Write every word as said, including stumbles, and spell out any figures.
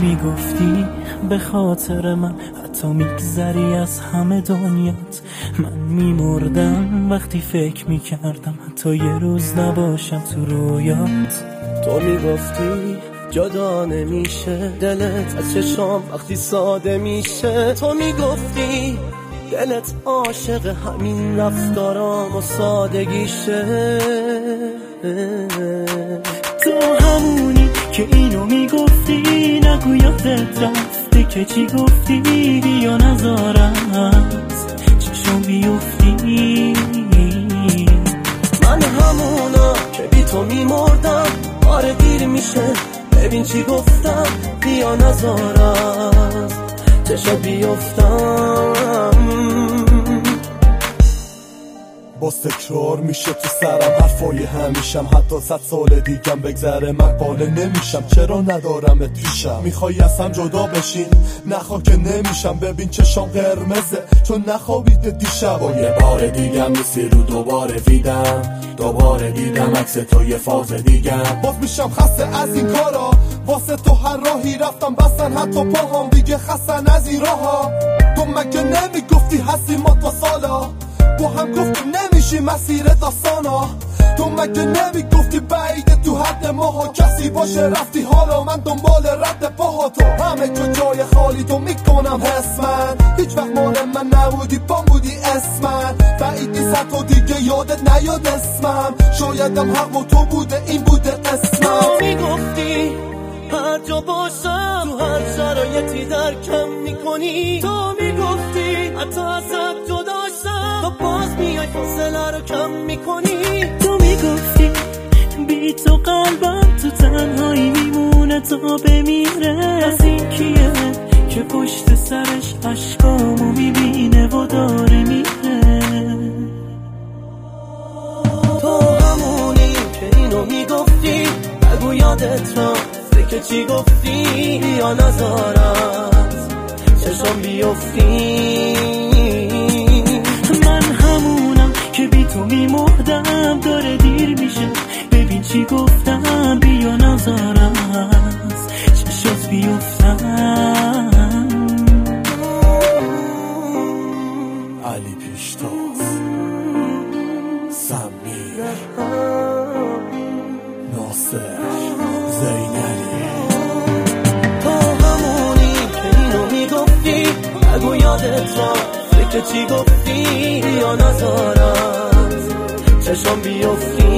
میگفتی به خاطر من حتی میگذری از همه دنیات. من میمردم وقتی فکر میکردم حتی یه روز نباشم تو رویات. تو میگفتی جدا نمیشه دلت از چشام وقتی ساده میشه. تو میگفتی دلت عاشق همین رفتارام و سادگیشه. تو همونی که اینو میگفتی نگو یادت رفته که چی گفتی بیا نذارم چشم بیفتی. من همونا که بی تو میمردم آره دیر میشه ببین چی گفتم بیا نذارم چشم بیفتم. باز تکرار میشه تو سرم حرفای همیشم حتی صد سال دیگم بگذره من قانع نمیشم. چرا ندارم پیشم میخوای از هم جدا بشین نخوا که نمیشم. ببین چشام قرمزه چون نخوابیده دیشب و یه بار دیگم نیستی رو دوباره دیدم دوباره دیدم عکس تو یه فاز دیگم. باز میشم خسته از این کارا واسه تو هر راهی رفتم بستن حتی پاهام دیگه خستن از این راها. تو مگه نمیگفتی هستی ما تا سالا با هم گفتیم نمیشی مسیر داستانا. تو مگه نمیگفتی بعیده تو حد ماها کسی باشه رفتی حالا من دنبال رد پاها. تو همه جو جای خالی تو میکنم حس من هیچ وقت مال من نبودی بام بودی اسمن. بعید نیست تو دیگه یادت نیاد اسمم شایدم حق و تو بوده این بوده قسمت. تو میگفتی هر جا باشم تو هر شرایطی درکم میکنی. تو میگفتی حتی ازت جدا شم تو باز میای فاصله رو کم میکنی. تو میگفتی بی تو قلبم تو تنهایی میمونه تا بمیره. از این کیه که پشت سرش عشقامو میبینه و داره میره. تو همونی که اینو میگفتی بگو یادت رفته که چی گفتی یا نذارم چشم بیفتی. من همونم که بی تو میمردم داره دیر میشه ببین چی گفتم بیا نذارم چشم بیفتم. علی پیشتاز سمیر ناصر زینلی. تو همونی که اینو میگفتی بگو یادت رفته که چی گفتی یا نذارم چشم بیفتی.